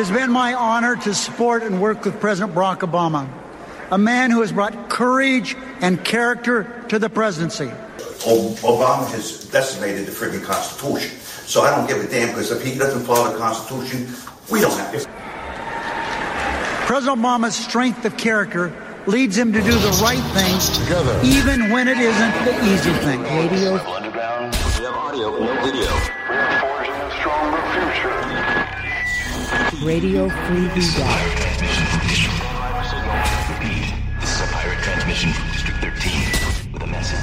has been my honor to support and work with President Barack Obama, a man who has brought courage and character to the presidency. Obama has decimated the friggin' Constitution. So I don't give a damn, because if he doesn't follow the Constitution, we don't have to. President Obama's strength of character leads him to do the right thing, even when it isn't the easy thing. Radio. Underground. We have audio, no video. We are forging a stronger future. Radio Free Redoubt. Repeat. This is a pirate transmission from District 13 with a message.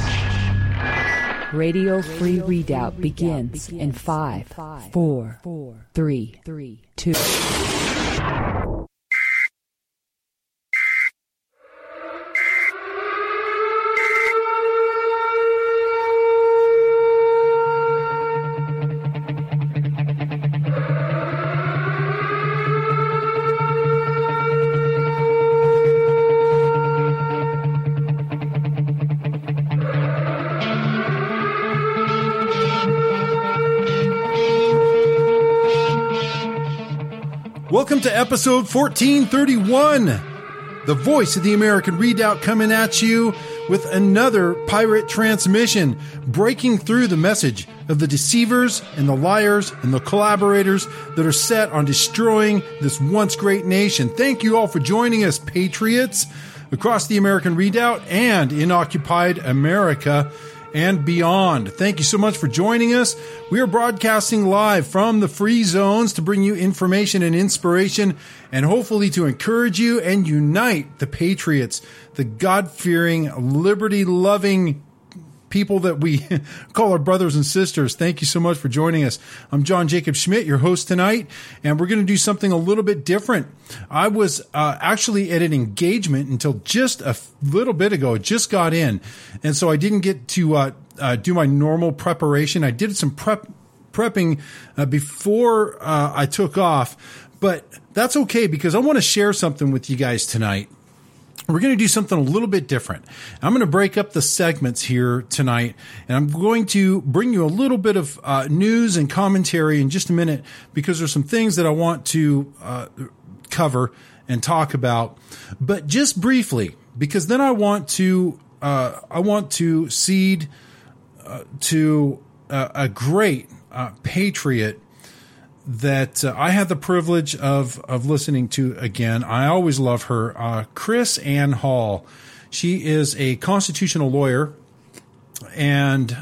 Radio Free Redoubt begins in 5, 4, 3, 2. Welcome to episode 1431, the voice of the American Redoubt, coming at you with another pirate transmission, breaking through the message of the deceivers and the liars and the collaborators that are set on destroying this once great nation. Thank you all for joining us, patriots, across the American Redoubt and in occupied America and beyond. Thank you so much for joining us. We are broadcasting live from the free zones to bring you information and inspiration, and hopefully to encourage you and unite the patriots, the God-fearing, liberty-loving people that we call our brothers and sisters. Thank you so much for joining us. I'm John Jacob Schmidt, your host tonight, and we're going to do something a little bit different. I was actually at an engagement until just a little bit ago, just got in, and so I didn't get to do my normal preparation. I did some prepping before I took off, but that's okay because I want to share something with you guys tonight. We're going to do something a little bit different. I'm going to break up the segments here tonight, and I'm going to bring you a little bit of news and commentary in just a minute because there's some things that I want to cover and talk about. But just briefly, because then I want to cede to a great patriot that I had the privilege of listening to again. I always love her, Chris Ann Hall. She is a constitutional lawyer, and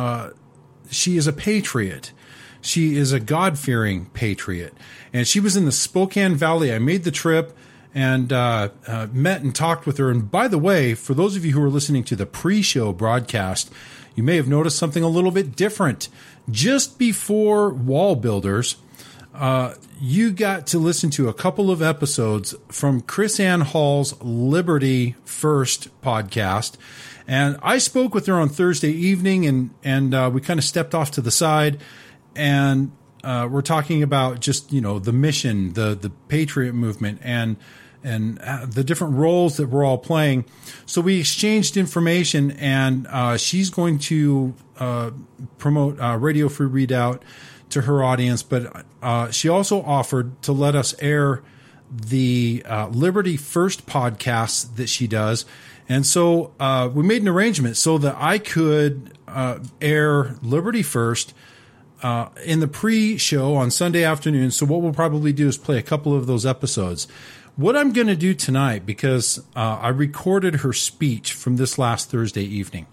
she is a patriot. She is a God-fearing patriot, and she was in the Spokane Valley. I made the trip and met and talked with her. And by the way, for those of you who are listening to the pre-show broadcast, you may have noticed something a little bit different. Just before Wall Builders, you got to listen to a couple of episodes from Chris Ann Hall's Liberty First podcast. And I spoke with her on Thursday evening, and we kind of stepped off to the side, and we're talking about just, the mission, the Patriot movement, and the different roles that we're all playing. So we exchanged information, and she's going to promote Radio Free Redoubt to her audience, but she also offered to let us air the Liberty First podcast that she does. And so we made an arrangement so that I could air Liberty First in the pre-show on Sunday afternoon. So what we'll probably do is play a couple of those episodes. What I'm going to do tonight, because I recorded her speech from this last Thursday evening.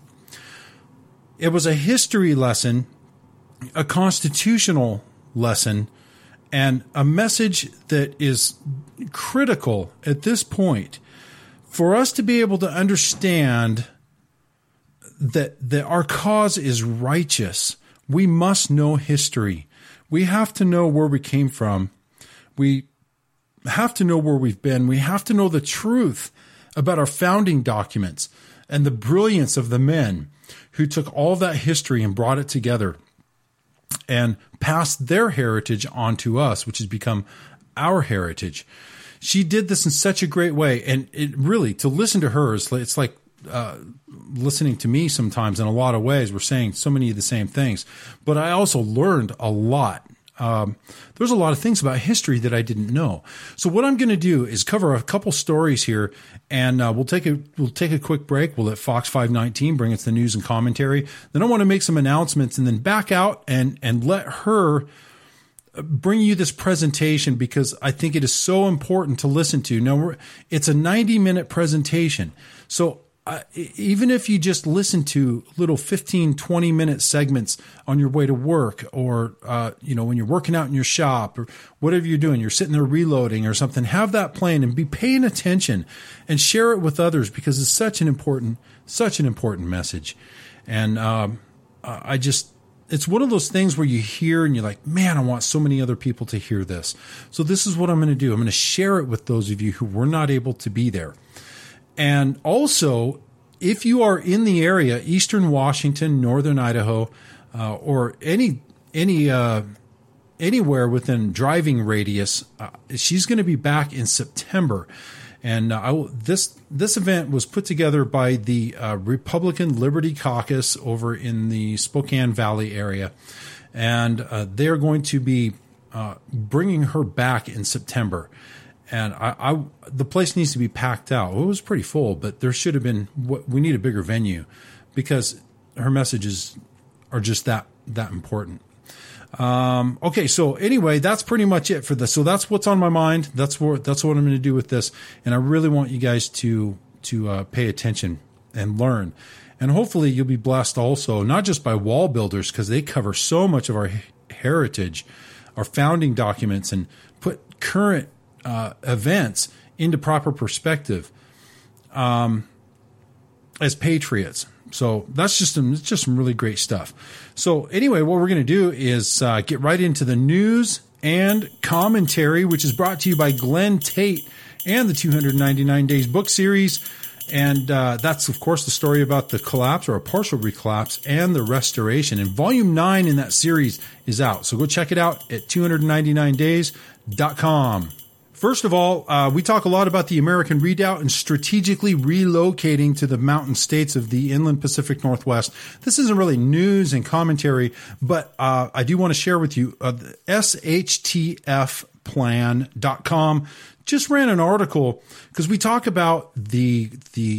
It was a history lesson, a constitutional lesson, and a message that is critical at this point for us to be able to understand that our cause is righteous. We must know history. We have to know where we came from. We have to know where we've been. We have to know the truth about our founding documents and the brilliance of the men who took all that history and brought it together and passed their heritage on to us, which has become our heritage. She did this in such a great way. And it really, to listen to her, it's like listening to me sometimes in a lot of ways. We're saying so many of the same things, but I also learned a lot there's a lot of things about history that I didn't know. So what I'm going to do is cover a couple stories here, and we'll take a quick break. We'll let Fox 519 bring us the news and commentary. Then I want to make some announcements and then back out and let her bring you this presentation, because I think it is so important to listen to. Now, it's a 90-minute presentation. So even if you just listen to little 15, 20-minute segments on your way to work, or, when you're working out in your shop, or whatever you're doing, you're sitting there reloading or something, have that playing and be paying attention and share it with others, because it's such an important message. And it's one of those things where you hear and you're like, man, I want so many other people to hear this. So this is what I'm going to do. I'm going to share it with those of you who were not able to be there. And also, if you are in the area, Eastern Washington, Northern Idaho, or anywhere within driving radius, she's going to be back in September. And this event was put together by the Republican Liberty Caucus over in the Spokane Valley area, and they are going to be bringing her back in September. And the place needs to be packed out. Well, it was pretty full, but there should have been. We need a bigger venue, because her messages are just that important. Okay, so anyway, that's pretty much it for this. So that's what's on my mind. That's what I'm going to do with this, and I really want you guys to pay attention and learn, and hopefully you'll be blessed also, not just by wall builders, because they cover so much of our heritage, our founding documents, and put current events into proper perspective as patriots. So that's just some really great stuff. So anyway, what we're going to do is get right into the news and commentary, which is brought to you by Glenn Tate and the 299 Days book series. And that's, of course, the story about the collapse, or a partial recollapse, and the restoration. And volume 9 in that series is out. So go check it out at 299days.com. First of all, we talk a lot about the American Redoubt and strategically relocating to the mountain states of the inland Pacific Northwest. This isn't really news and commentary, but I do want to share with you the SHTFplan.com just ran an article, because we talk about the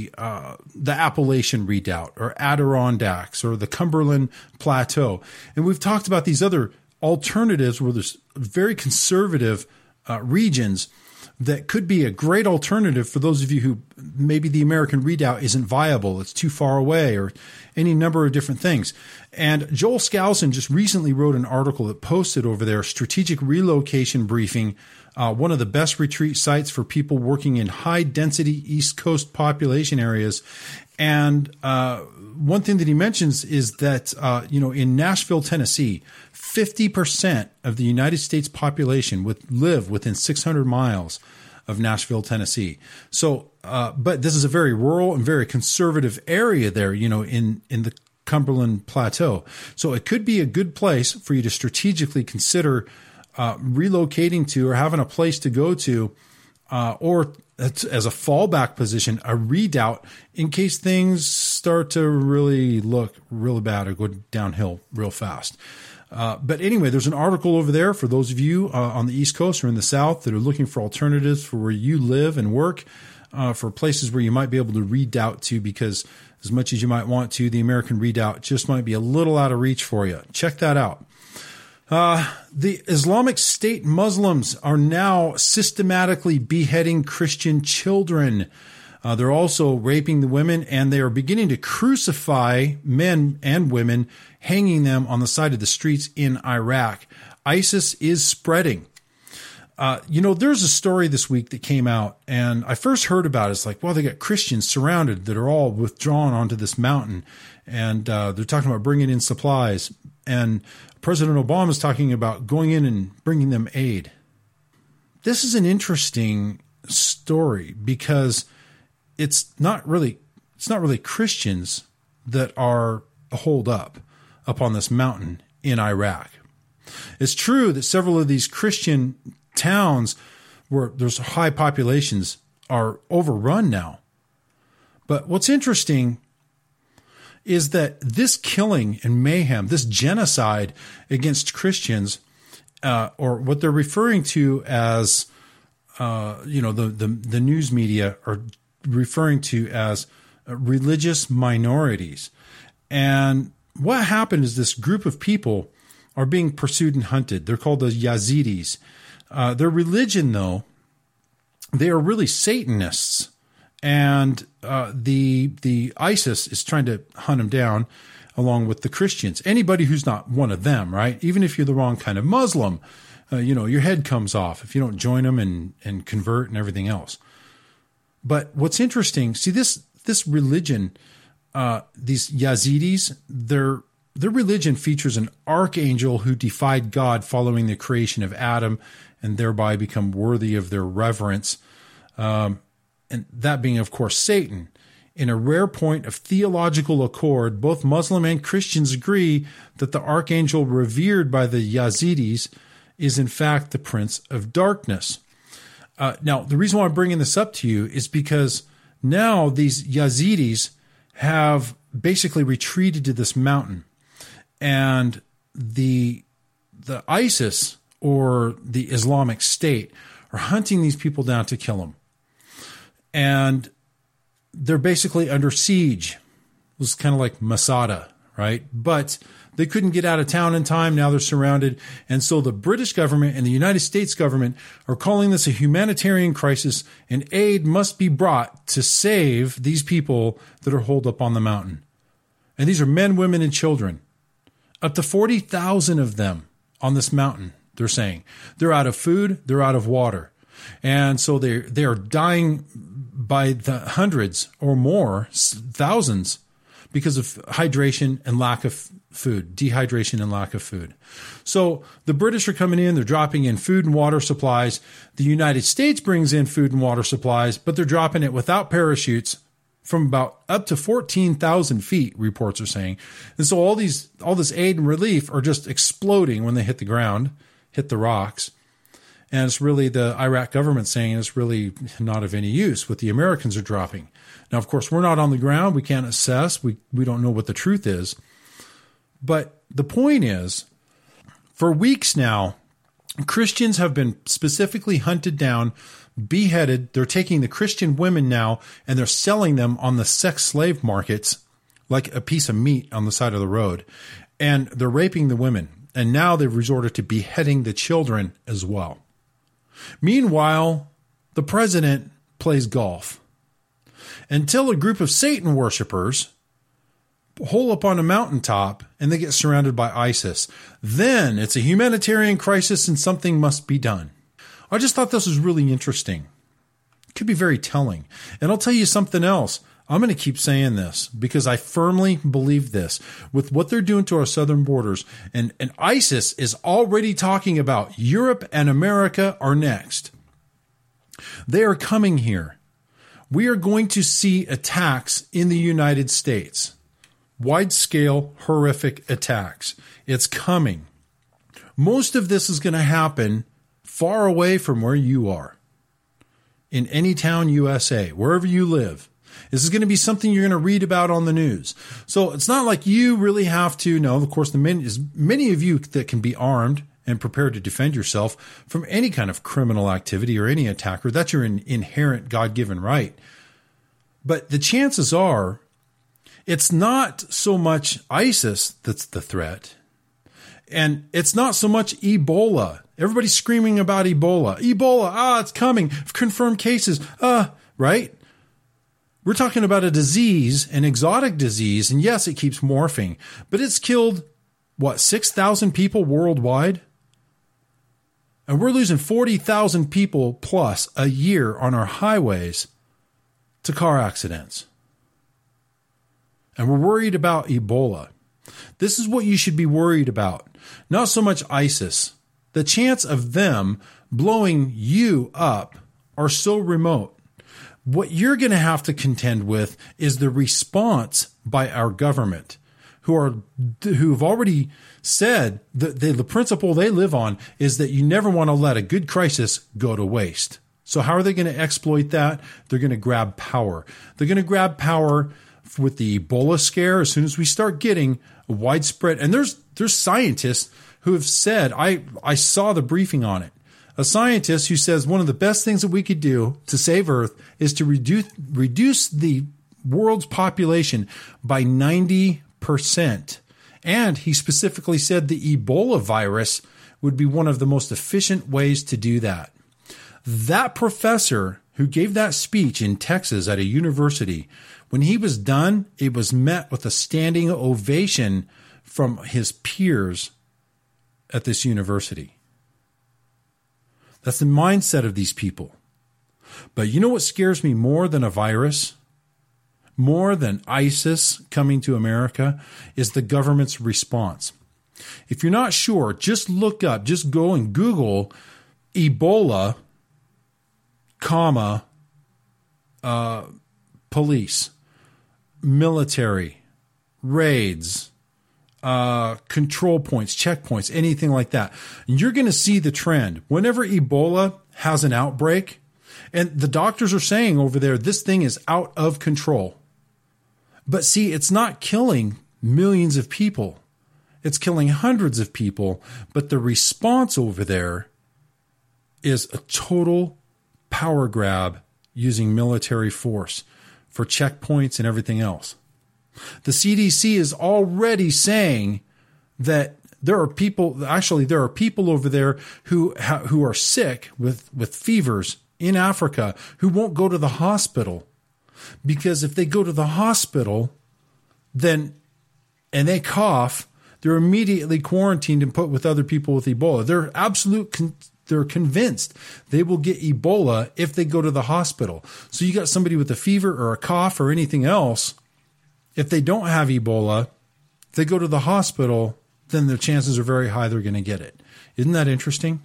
Appalachian Redoubt, or Adirondacks, or the Cumberland Plateau. And we've talked about these other alternatives where there's very conservative regions that could be a great alternative for those of you who maybe the American Redoubt isn't viable, it's too far away, or any number of different things. And Joel Skousen just recently wrote an article that posted over there, Strategic Relocation Briefing, one of the best retreat sites for people working in high-density East Coast population areas. And one thing that he mentions is that, in Nashville, Tennessee, 50% of the United States population live within 600 miles of Nashville, Tennessee. So, but this is a very rural and very conservative area there, in the Cumberland Plateau. So it could be a good place for you to strategically consider relocating to, or having a place to go to, or as a fallback position, a redoubt in case things start to really look really bad or go downhill real fast. But anyway, there's an article over there for those of you on the East Coast or in the South that are looking for alternatives for where you live and work, for places where you might be able to redoubt to, because as much as you might want to, the American Redoubt just might be a little out of reach for you. Check that out. The Islamic State Muslims are now systematically beheading Christian children. They're also raping the women, and they are beginning to crucify men and women, hanging them on the side of the streets in Iraq. ISIS is spreading. There's a story this week that came out, and I first heard about it. It's like, well, they got Christians surrounded that are all withdrawn onto this mountain, and they're talking about bringing in supplies. And President Obama is talking about going in and bringing them aid. This is an interesting story, because it's not really Christians that are holed up on this mountain in Iraq. It's true that several of these Christian towns where there's high populations are overrun now. But what's interesting is that this killing and mayhem, this genocide against Christians, or what they're referring to as, the news media are referring to as religious minorities. And what happened is this group of people are being pursued and hunted. They're called the Yazidis. Their religion, though, they are really Satanists. And the ISIS is trying to hunt them down along with the Christians. Anybody who's not one of them, right? Even if you're the wrong kind of Muslim, your head comes off if you don't join them and convert and everything else. But what's interesting, see this religion, these Yazidis, their religion features an archangel who defied God following the creation of Adam and thereby become worthy of their reverence. And that being, of course, Satan. In a rare point of theological accord, both Muslim and Christians agree that the archangel revered by the Yazidis is in fact the prince of darkness. Now, the reason why I'm bringing this up to you is because now these Yazidis have basically retreated to this mountain, and the ISIS or the Islamic State are hunting these people down to kill them. And they're basically under siege. It was kind of like Masada, right? But they couldn't get out of town in time. Now they're surrounded. And so the British government and the United States government are calling this a humanitarian crisis, and aid must be brought to save these people that are holed up on the mountain. And these are men, women, and children. Up to 40,000 of them on this mountain, they're saying. They're out of food. They're out of water. And so they are dying by the hundreds or more, thousands, because of hydration and lack of food, dehydration and lack of food. So the British are coming in, they're dropping in food and water supplies. The United States brings in food and water supplies, but they're dropping it without parachutes from about up to 14,000 feet, reports are saying. And so all this aid and relief are just exploding when they hit the ground, hit the rocks. And it's really the Iraq government saying it's really not of any use. What the Americans are dropping. Now, of course, we're not on the ground. We can't assess. We don't know what the truth is. But the point is, for weeks now, Christians have been specifically hunted down, beheaded. They're taking the Christian women now, and they're selling them on the sex slave markets like a piece of meat on the side of the road. And they're raping the women. And now they've resorted to beheading the children as well. Meanwhile, the president plays golf until a group of Satan worshipers hole up on a mountaintop and they get surrounded by ISIS. Then it's a humanitarian crisis and something must be done. I just thought this was really interesting. It could be very telling. And I'll tell you something else. I'm going to keep saying this because I firmly believe this with what they're doing to our southern borders. And ISIS is already talking about Europe and America are next. They are coming here. We are going to see attacks in the United States. Wide-scale, horrific attacks. It's coming. Most of this is going to happen far away from where you are. In any town, USA, wherever you live. This is going to be something you're going to read about on the news. So it's not like you really have to know. Of course, many of you that can be armed and prepared to defend yourself from any kind of criminal activity or any attacker. That's your inherent God-given right. But the chances are it's not so much ISIS that's the threat. And it's not so much Ebola. Everybody's screaming about Ebola. Ebola, it's coming. Confirmed cases, right? We're talking about a disease, an exotic disease, and yes, it keeps morphing, but it's killed, 6,000 people worldwide? And we're losing 40,000 people plus a year on our highways to car accidents. And we're worried about Ebola. This is what you should be worried about. Not so much ISIS. The chance of them blowing you up are so remote. What you're going to have to contend with is the response by our government, who've already said that the principle they live on is that you never want to let a good crisis go to waste. So how are they going to exploit that? They're going to grab power. They're going to grab power with the Ebola scare as soon as we start getting a widespread. And there's scientists who have said, I saw the briefing on it. A scientist who says one of the best things that we could do to save Earth is to reduce the world's population by 90%. And he specifically said the Ebola virus would be one of the most efficient ways to do that. That professor who gave that speech in Texas at a university, when he was done, it was met with a standing ovation from his peers at this university. That's the mindset of these people. But you know what scares me more than a virus, more than ISIS coming to America, is the government's response. If you're not sure, just look up, just go and Google Ebola, police, military, raids, control points, checkpoints, anything like that. You're going to see the trend. Whenever Ebola has an outbreak, and the doctors are saying over there, this thing is out of control. But see, it's not killing millions of people. It's killing hundreds of people. But the response over there is a total power grab using military force for checkpoints and everything else. The CDC is already saying that there are people over there who are sick with fevers in Africa who won't go to the hospital, because if they go to the hospital and they cough, they're immediately quarantined and put with other people with Ebola. They're convinced they will get Ebola if they go to the hospital. So you got somebody with a fever or a cough or anything else. If they don't have Ebola, if they go to the hospital, then their chances are very high they're going to get it. Isn't that interesting?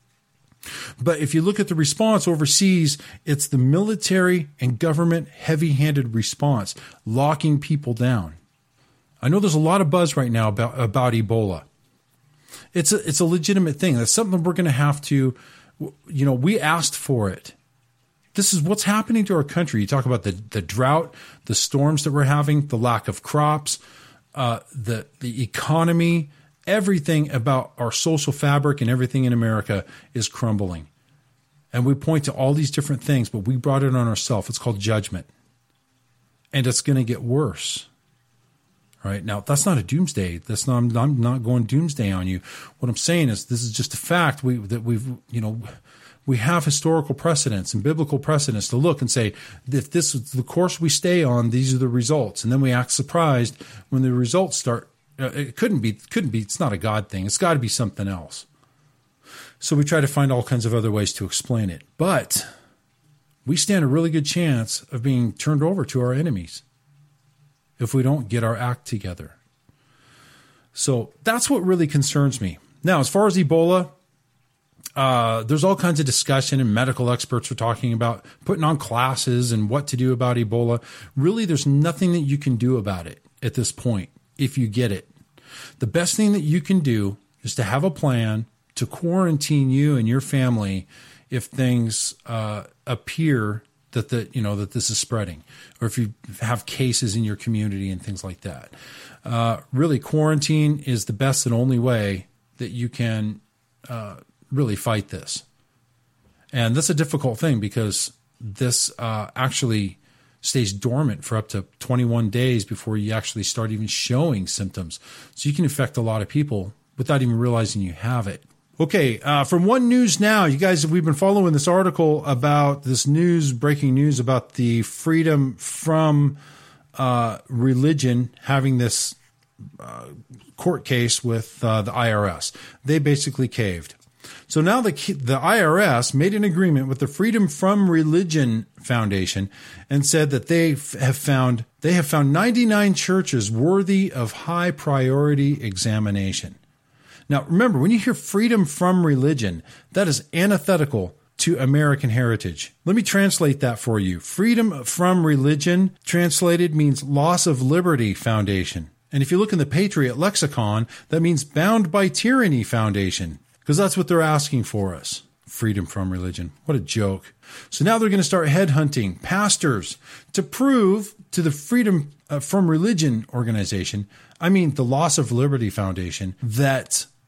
But if you look at the response overseas, it's the military and government heavy-handed response, locking people down. I know there's a lot of buzz right now about Ebola. It's a legitimate thing. That's something we're going to have to, we asked for it. This is what's happening to our country. You talk about the drought, the storms that we're having, the lack of crops, the economy, everything about our social fabric and everything in America is crumbling. And we point to all these different things, but we brought it on ourselves. It's called judgment. And it's going to get worse. Right? Now, that's not a doomsday. I'm not going doomsday on you. What I'm saying is this is just a fact we have historical precedents and biblical precedents to look and say, if this is the course we stay on, these are the results. And then we act surprised when the results start. It couldn't be. It's not a God thing. It's got to be something else. So we try to find all kinds of other ways to explain it. But we stand a really good chance of being turned over to our enemies if we don't get our act together. So that's what really concerns me. Now, as far as Ebola, there's all kinds of discussion, and medical experts are talking about putting on classes and what to do about Ebola. Really, there's nothing that you can do about it at this point if you get it. The best thing that you can do is to have a plan to quarantine you and your family if things appear that that this is spreading, or if you have cases in your community and things like that. Really, quarantine is the best and only way that you can really fight this. And that's a difficult thing because this actually stays dormant for up to 21 days before you actually start even showing symptoms. So you can infect a lot of people without even realizing you have it. Okay, from One News Now, you guys, we've been following this article about this breaking news about the Freedom From Religion having this court case with the IRS. They basically caved. So now the IRS made an agreement with the Freedom From Religion Foundation and said that they have found 99 churches worthy of high priority examination. Now, remember, when you hear freedom from religion, that is antithetical to American heritage. Let me translate that for you. Freedom from religion, translated, means loss of liberty foundation. And if you look in the Patriot lexicon, that means bound by tyranny foundation, because that's what they're asking for us. Freedom from religion. What a joke. So now they're going to start headhunting pastors to prove to the Freedom from Religion organization, the Loss of Liberty Foundation, that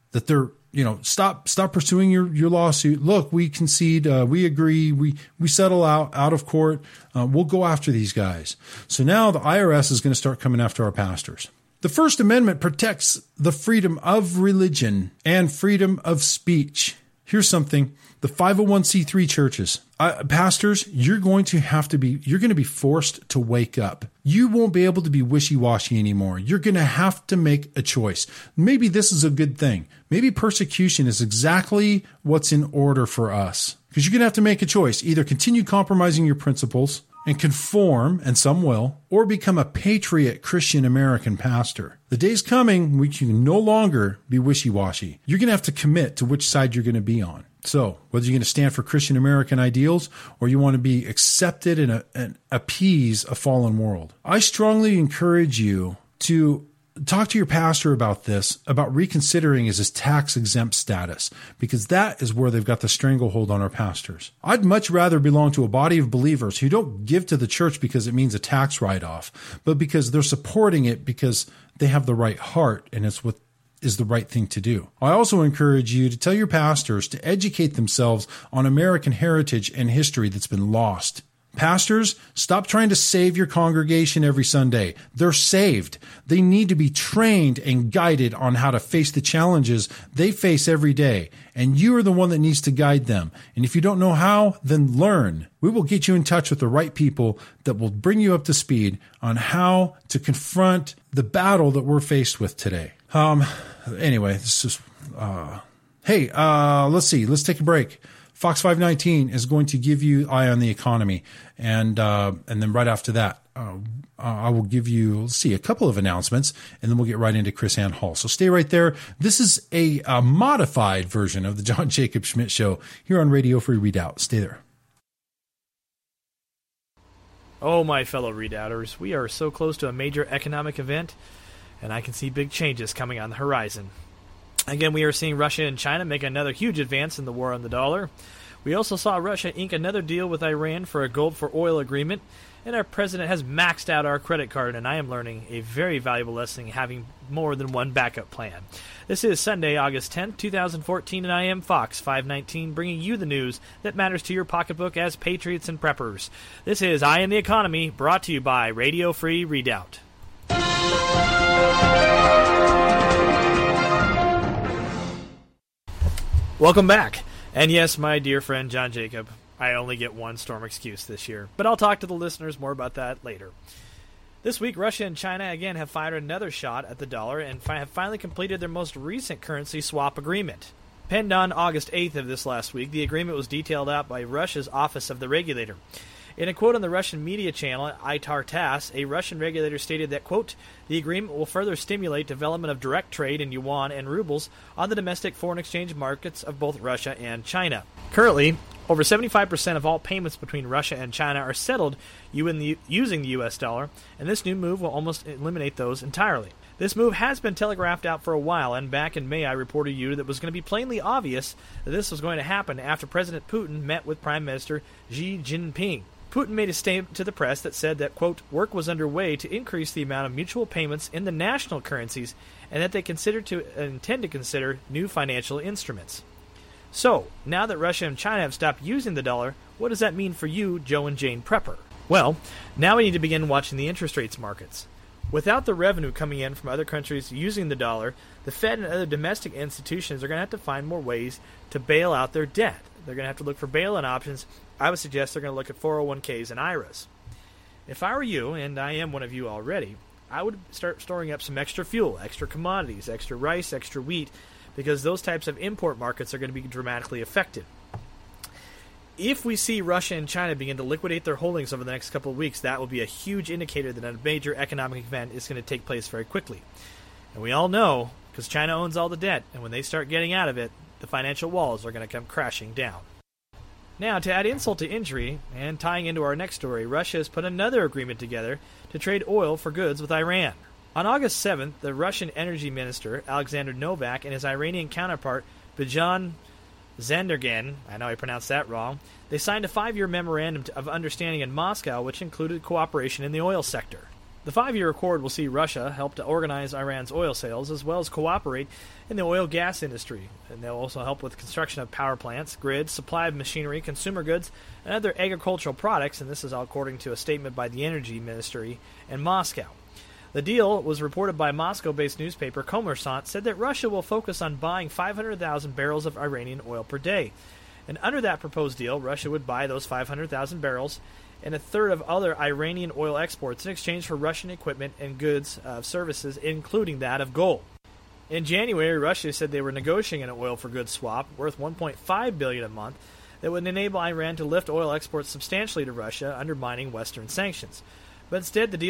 that they're, stop pursuing your lawsuit. Look, we concede, we agree, we settle out of court. We'll go after these guys. So now the IRS is going to start coming after our pastors. The First Amendment protects the freedom of religion and freedom of speech. Here's something. The 501c3 churches, pastors, you're going to be forced to wake up. You won't be able to be wishy-washy anymore. You're going to have to make a choice. Maybe this is a good thing. Maybe persecution is exactly what's in order for us. Because you're going to have to make a choice. Either continue compromising your principles and conform, and some will, or become a patriot Christian American pastor. The day's coming when you can no longer be wishy-washy. You're going to have to commit to which side you're going to be on. So, whether you're going to stand for Christian American ideals or you want to be accepted and appease a fallen world, I strongly encourage you to talk to your pastor about this, about reconsidering his tax-exempt status, because that is where they've got the stranglehold on our pastors. I'd much rather belong to a body of believers who don't give to the church because it means a tax write-off, but because they're supporting it because they have the right heart and it's what is the right thing to do. I also encourage you to tell your pastors to educate themselves on American heritage and history that's been lost. Pastors, stop trying to save your congregation every Sunday. They're saved. They need to be trained and guided on how to face the challenges they face every day. And you are the one that needs to guide them. And if you don't know how, then learn. We will get you in touch with the right people that will bring you up to speed on how to confront the battle that we're faced with today. Anyway, this is, let's see. Let's take a break. Fox 519 is going to give you Eye on the Economy. And then right after that, I will give you, a couple of announcements, and then we'll get right into Chris Ann Hall. So stay right there. This is a modified version of the John Jacob Schmidt Show here on Radio Free Readout. Stay there. Oh, my fellow redoubters, we are so close to a major economic event, and I can see big changes coming on the horizon. Again, we are seeing Russia and China make another huge advance in the war on the dollar. We also saw Russia ink another deal with Iran for a gold for oil agreement, and our president has maxed out our credit card, and I am learning a very valuable lesson in having more than one backup plan. This is Sunday, August 10th, 2014, and I am Fox 519, bringing you the news that matters to your pocketbook as patriots and preppers. This is Eye on the Economy, brought to you by Radio Free Redoubt. Welcome back. And yes, my dear friend John Jacob, I only get one storm excuse this year, but I'll talk to the listeners more about that later. This week, Russia and China again have fired another shot at the dollar and have finally completed their most recent currency swap agreement. Penned on August 8th of this last week, the agreement was detailed out by Russia's Office of the Regulator. In a quote on the Russian media channel Itar TASS, a Russian regulator stated that, quote, the agreement will further stimulate development of direct trade in yuan and rubles on the domestic foreign exchange markets of both Russia and China. Currently, over 75% of all payments between Russia and China are settled using the U.S. dollar, and this new move will almost eliminate those entirely. This move has been telegraphed out for a while, and back in May I reported you that it was going to be plainly obvious that this was going to happen after President Putin met with Prime Minister Xi Jinping. Putin made a statement to the press that said that, quote, work was underway to increase the amount of mutual payments in the national currencies and that they intend to consider new financial instruments. So, now that Russia and China have stopped using the dollar, what does that mean for you, Joe and Jane Prepper? Well, now we need to begin watching the interest rates markets. Without the revenue coming in from other countries using the dollar, the Fed and other domestic institutions are going to have to find more ways to bail out their debt. They're going to have to look for bail-in options. I would suggest they're going to look at 401ks and IRAs. If I were you, and I am one of you already, I would start storing up some extra fuel, extra commodities, extra rice, extra wheat, because those types of import markets are going to be dramatically affected. If we see Russia and China begin to liquidate their holdings over the next couple of weeks, that will be a huge indicator that a major economic event is going to take place very quickly. And we all know, because China owns all the debt, and when they start getting out of it, the financial walls are going to come crashing down. Now, to add insult to injury, and tying into our next story, Russia has put another agreement together to trade oil for goods with Iran. On August 7th, the Russian Energy Minister, Alexander Novak, and his Iranian counterpart, Bijan Zandargan, I know I pronounced that wrong, they signed a 5-year memorandum of understanding in Moscow which included cooperation in the oil sector. The 5-year accord will see Russia help to organize Iran's oil sales as well as cooperate in the oil gas industry. And they'll also help with construction of power plants, grids, supply of machinery, consumer goods, and other agricultural products, and this is all according to a statement by the Energy Ministry in Moscow. The deal was reported by Moscow-based newspaper Kommersant, said that Russia will focus on buying 500,000 barrels of Iranian oil per day. And under that proposed deal, Russia would buy those 500,000 barrels and a third of other Iranian oil exports in exchange for Russian equipment and goods services, including that of gold. In January, Russia said they were negotiating an oil for goods swap worth $1.5 billion a month that would enable Iran to lift oil exports substantially to Russia, undermining Western sanctions. But instead of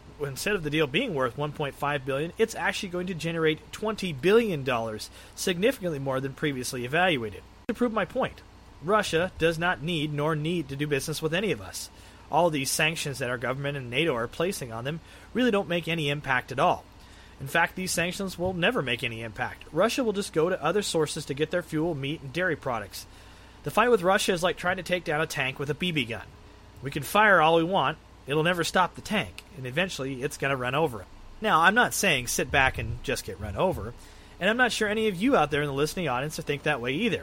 the deal being worth $1.5 billion, it's actually going to generate $20 billion, significantly more than previously evaluated. To prove my point, Russia does not need to do business with any of us. All these sanctions that our government and NATO are placing on them really don't make any impact at all. In fact, these sanctions will never make any impact. Russia will just go to other sources to get their fuel, meat, and dairy products. The fight with Russia is like trying to take down a tank with a BB gun. We can fire all we want, it'll never stop the tank, and eventually it's going to run over it. Now, I'm not saying sit back and just get run over, and I'm not sure any of you out there in the listening audience think that way either.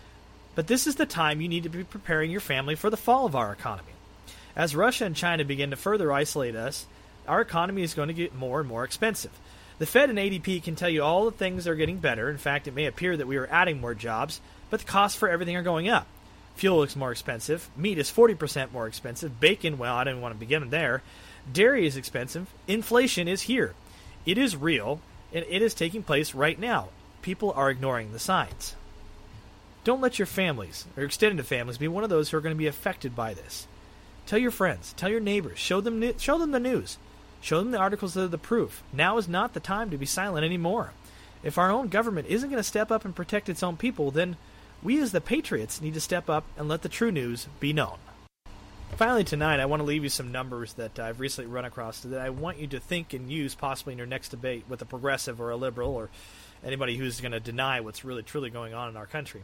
But this is the time you need to be preparing your family for the fall of our economy. As Russia and China begin to further isolate us, our economy is going to get more and more expensive. The Fed and ADP can tell you all the things are getting better. In fact, it may appear that we are adding more jobs, but the costs for everything are going up. Fuel looks more expensive. Meat is 40% more expensive. Bacon, well, I didn't want to begin there. Dairy is expensive. Inflation is here. It is real, and it is taking place right now. People are ignoring the signs. Don't let your families, or extended families, be one of those who are going to be affected by this. Tell your friends, tell your neighbors, show them the news. Show them the articles that are the proof. Now is not the time to be silent anymore. If our own government isn't going to step up and protect its own people, then we as the patriots need to step up and let the true news be known. Finally tonight, I want to leave you some numbers that I've recently run across that I want you to think and use possibly in your next debate with a progressive or a liberal or anybody who's going to deny what's really truly going on in our country.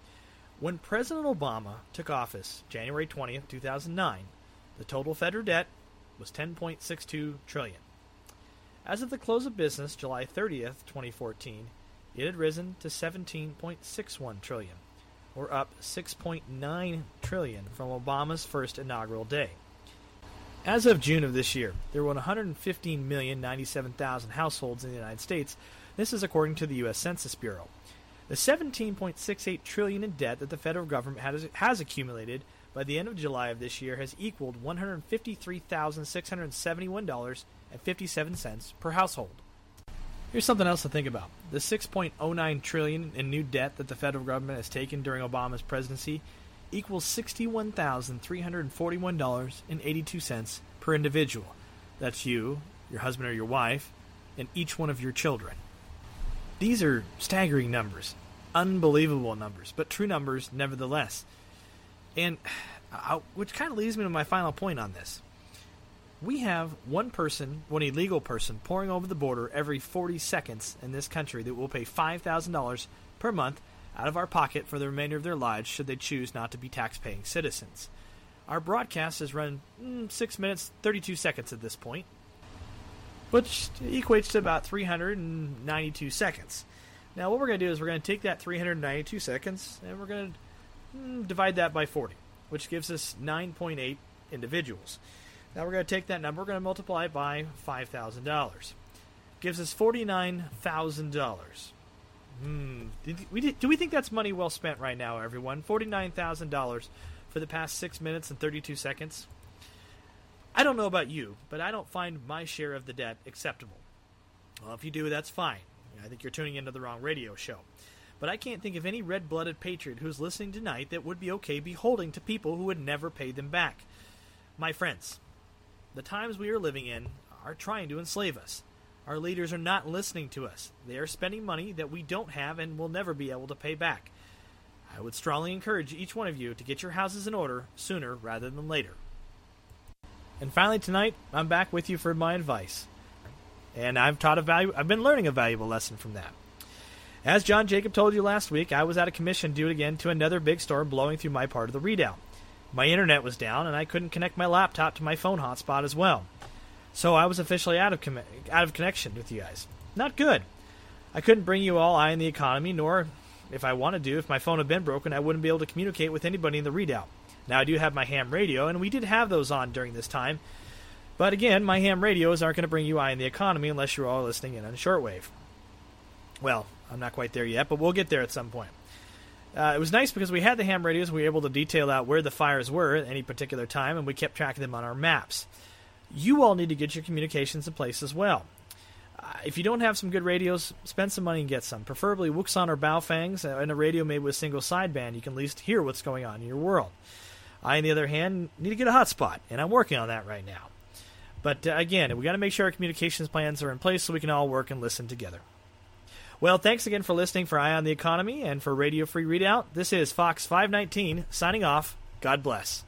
When President Obama took office January 20th, 2009, the total federal debt was $10.62 trillion. As of the close of business July 30th, 2014, it had risen to $17.61 trillion, or up $6.9 trillion from Obama's first inaugural day. As of June of this year, there were 115,097,000 households in the United States. This is according to the U.S. Census Bureau. The $17.68 trillion in debt that the federal government has accumulated by the end of July of this year has equaled $153,671.57 per household. Here's something else to think about. The $6.09 trillion in new debt that the federal government has taken during Obama's presidency equals $61,341.82 per individual. That's you, your husband or your wife, and each one of your children. These are staggering numbers, unbelievable numbers, but true numbers nevertheless. And which kind of leads me to my final point on this. We have one illegal person pouring over the border every 40 seconds in this country that will pay $5,000 per month out of our pocket for the remainder of their lives should they choose not to be tax-paying citizens. Our broadcast has run 6 minutes, 32 seconds at this point, which equates to about 392 seconds. Now what we're going to do is we're going to take that 392 seconds and we're going to divide that by 40, which gives us 9.8 individuals. Now we're going to take that number, we're going to multiply it by $5,000. Gives us $49,000. Do we think that's money well spent right now, everyone? $49,000 for the past 6 minutes and 32 seconds? I don't know about you, but I don't find my share of the debt acceptable. Well, if you do, that's fine. I think you're tuning into the wrong radio show. But I can't think of any red-blooded patriot who's listening tonight that would be okay beholding to people who would never pay them back. My friends, the times we are living in are trying to enslave us. Our leaders are not listening to us. They are spending money that we don't have and will never be able to pay back. I would strongly encourage each one of you to get your houses in order sooner rather than later. And finally tonight, I'm back with you for my advice. And I've been learning a valuable lesson from that. As John Jacob told you last week, I was out of commission due again to another big storm blowing through my part of the redoubt. My internet was down, and I couldn't connect my laptop to my phone hotspot as well. So I was officially out of connection with you guys. Not good. I couldn't bring you all Eye on the Economy, nor, if I wanted to, if my phone had been broken, I wouldn't be able to communicate with anybody in the Redoubt. Now, I do have my ham radio, and we did have those on during this time. But again, my ham radios aren't going to bring you Eye on the Economy unless you're all listening in on shortwave. Well, I'm not quite there yet, but we'll get there at some point. It was nice because we had the ham radios. We were able to detail out where the fires were at any particular time, and we kept track of them on our maps. You all need to get your communications in place as well. If you don't have some good radios, spend some money and get some. Preferably Wuxon or Baofangs, and a radio made with single sideband. You can at least hear what's going on in your world. I, on the other hand, need to get a hotspot, and I'm working on that right now. But again, we got to make sure our communications plans are in place so we can all work and listen together. Well, thanks again for listening for Eye on the Economy and for Radio Free Redoubt. This is Fox 519 signing off. God bless.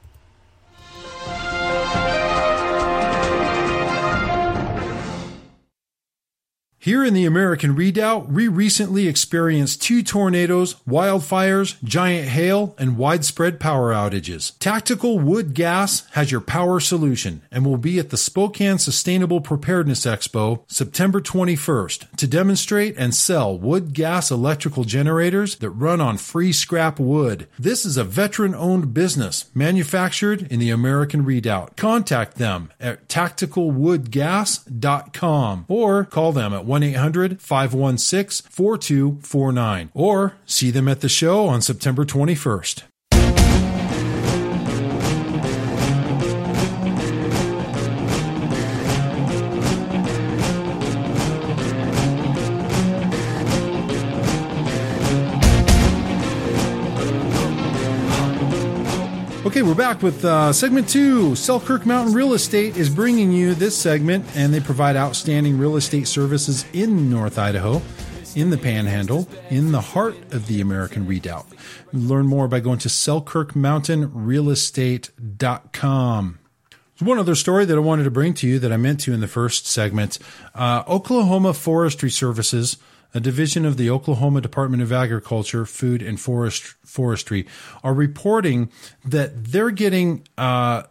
Here in the American Redoubt, we recently experienced 2 tornadoes, wildfires, giant hail, and widespread power outages. Tactical Wood Gas has your power solution and will be at the Spokane Sustainable Preparedness Expo September 21st to demonstrate and sell wood gas electrical generators that run on free scrap wood. This is a veteran-owned business manufactured in the American Redoubt. Contact them at tacticalwoodgas.com or call them at 1-800-516-4249 or see them at the show on September 21st. Okay, we're back with segment 2. Selkirk Mountain Real Estate is bringing you this segment, and they provide outstanding real estate services in North Idaho, in the Panhandle, in the heart of the American Redoubt. Learn more by going to selkirkmountainrealestate.com. One other story that I wanted to bring to you that I meant to in the first segment. Oklahoma Forestry Services, a division of the Oklahoma Department of Agriculture, Food and Forestry, are reporting that they're getting they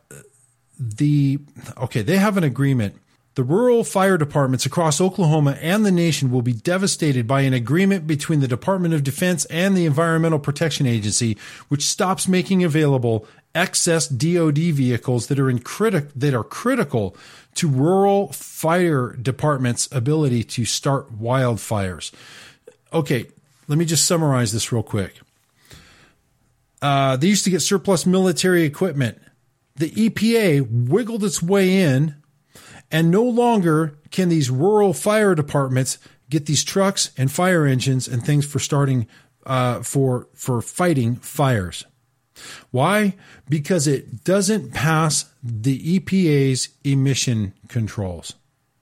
have an agreement. The rural fire departments across Oklahoma and the nation will be devastated by an agreement between the Department of Defense and the Environmental Protection Agency, which stops making available excess DoD vehicles that are critical to rural fire departments' ability to start wildfires. Okay, let me just summarize this real quick. They used to get surplus military equipment. The EPA wiggled its way in, and no longer can these rural fire departments get these trucks and fire engines and things for starting for fighting fires. Why? Because it doesn't pass the EPA's emission controls.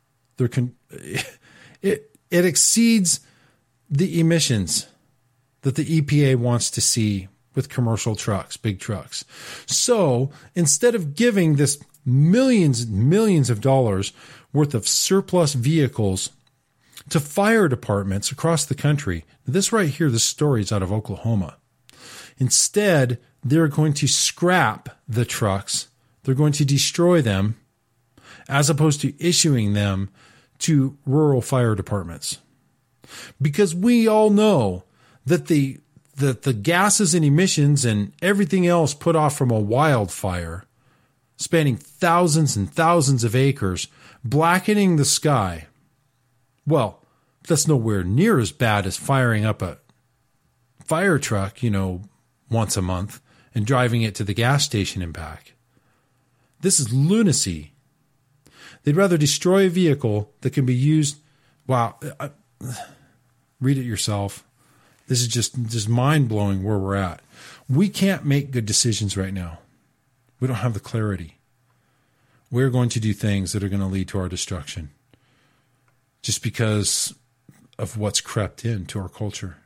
It exceeds the emissions that the EPA wants to see with commercial trucks, big trucks. So instead of giving this millions of dollars worth of surplus vehicles to fire departments across the country, this right here, this story is out of Oklahoma. Instead, they're going to scrap the trucks. They're going to destroy them as opposed to issuing them to rural fire departments. Because we all know that the gases and emissions and everything else put off from a wildfire, spanning thousands and thousands of acres, blackening the sky, well, that's nowhere near as bad as firing up a fire truck, once a month and driving it to the gas station and back. This is lunacy. They'd rather destroy a vehicle that can be used. Wow. Read it yourself. This is just mind-blowing where we're at. We can't make good decisions right now. We don't have the clarity. We're going to do things that are going to lead to our destruction just because of what's crept into our culture.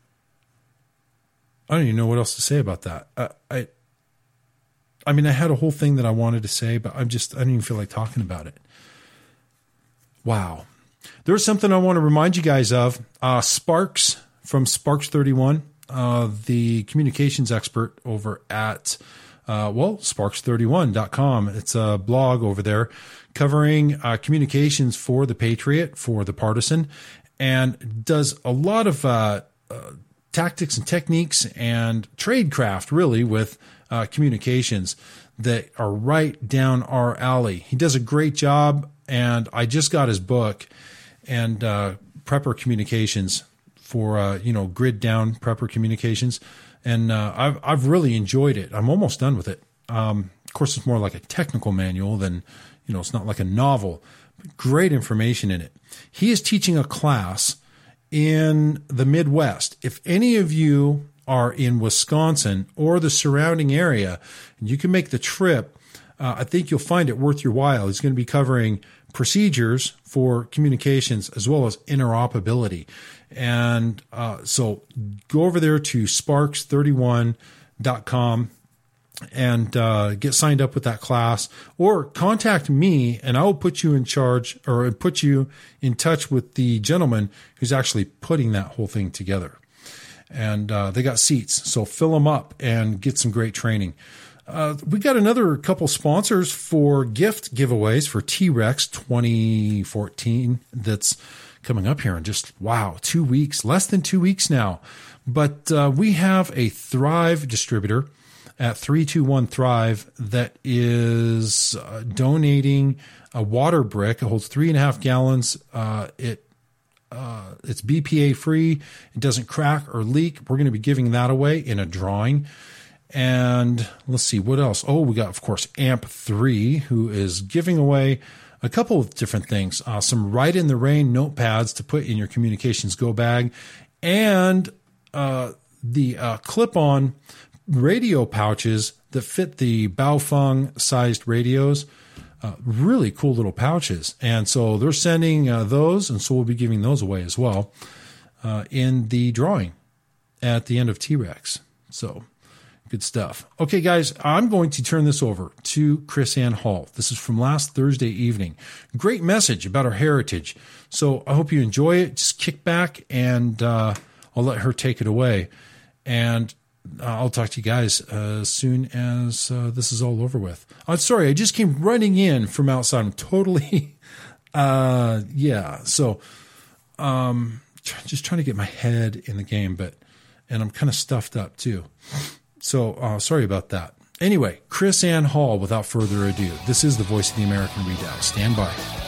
I don't even know what else to say about that. I had a whole thing that I wanted to say, but I don't even feel like talking about it. Wow. There's something I want to remind you guys of. Sparks from Sparks 31, the communications expert over at Sparks31.com. It's a blog over there covering communications for the Patriot, for the Partisan, and does a lot of tactics and techniques and tradecraft, really, with communications that are right down our alley. He does a great job, and I just got his book, and Prepper Communications for grid down Prepper Communications, and I've really enjoyed it. I'm almost done with it. Of course, it's more like a technical manual than, it's not like a novel. But great information in it. He is teaching a class in the Midwest. If any of you are in Wisconsin or the surrounding area, and you can make the trip, I think you'll find it worth your while. He's going to be covering procedures for communications as well as interoperability. And so go over there to sparks31.com and get signed up with that class, or contact me and I will put you in charge, or put you in touch with the gentleman who's actually putting that whole thing together. And they got seats, so fill them up and get some great training. We got another couple sponsors for gift giveaways for T-Rex 2014 that's coming up here in just, 2 weeks, less than 2 weeks now. But we have a Thrive distributor at 321 Thrive that is donating a water brick. It holds 3.5 gallons. It's BPA free. It doesn't crack or leak. We're going to be giving that away in a drawing. And let's see what else. Oh, we got, of course, AMP3, who is giving away a couple of different things. Some Ride in the Rain notepads to put in your communications go bag, and the clip-on radio pouches that fit the Baofeng sized radios. Really cool little pouches. And so they're sending those, and so we'll be giving those away as well in the drawing at the end of T-Rex. So good stuff. Okay, guys, I'm going to turn this over to Chris Ann Hall. This is from last Thursday evening. Great message about our heritage. So I hope you enjoy it. Just kick back, and I'll let her take it away. And I'll talk to you guys as soon as this is all over with. I'm sorry, I just came running in from outside. I'm totally, So, just trying to get my head in the game, and I'm kind of stuffed up too. So, sorry about that. Anyway, Chris Ann Hall, without further ado. This is the Voice of the American Redoubt. Stand by.